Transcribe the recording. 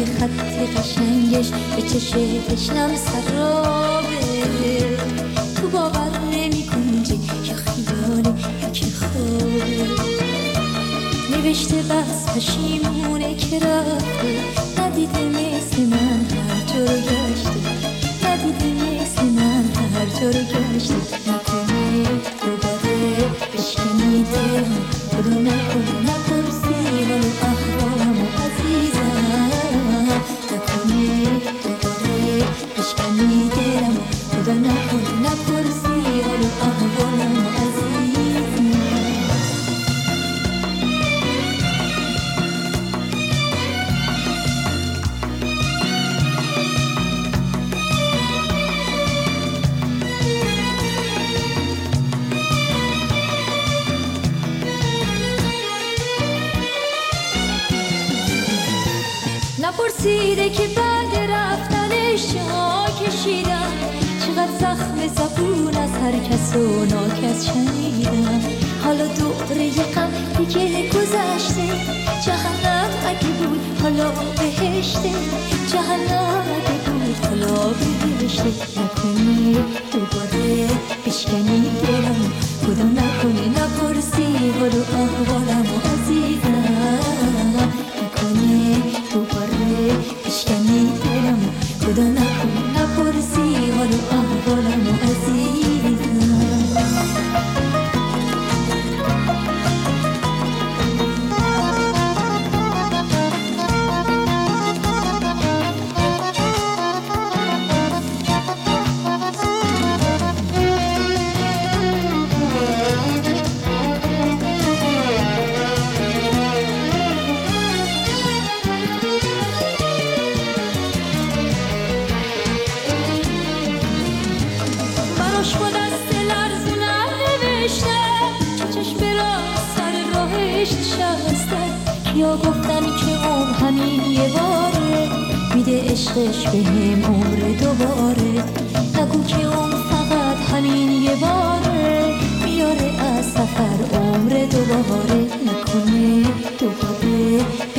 خط قشنگش به چشه تشنم سرابه. تو باور نمی کنی یا خیاله یا که خوابه. نوشته بس پشیمونه که رفته، ندیده مثل من هر جا رو گشته، ندیده مثل من هر جا رو گشته. نکنه دوباره بشکنی دلم، خدا نکنه نپرسی حال احوالم عزیزم. نکنه دوباره بشکنی دلم، خدا نکنه نپرسی حال احوالم عزیزم. نپرسیده که بعد رفتنش چه کشیدم، چقدر زخم زبون از هر کس و ناکس شنیدم. حالا دوره غم دیگه گذشته، جهنم اگه بود حالا بهشته، جهنم اگه بود حالا بهشته. نکنی دوباره بشکنی دلم، خدا نکنه نپرسی حال و احوالم عزیزم. نکنه دوباره بشکنی دلم، خدا نکنه نپرسی حال و احوالم عزیزم. براش با دست لرزونم نوشته، چه چشم راست سر راهش نشسته. کیا گفتن که همین یه باره، میده عشقش بهم عمر دوباره. نگو که فقط همین یه باره، میاره از سفر عمر دوباره. نکنه دوباره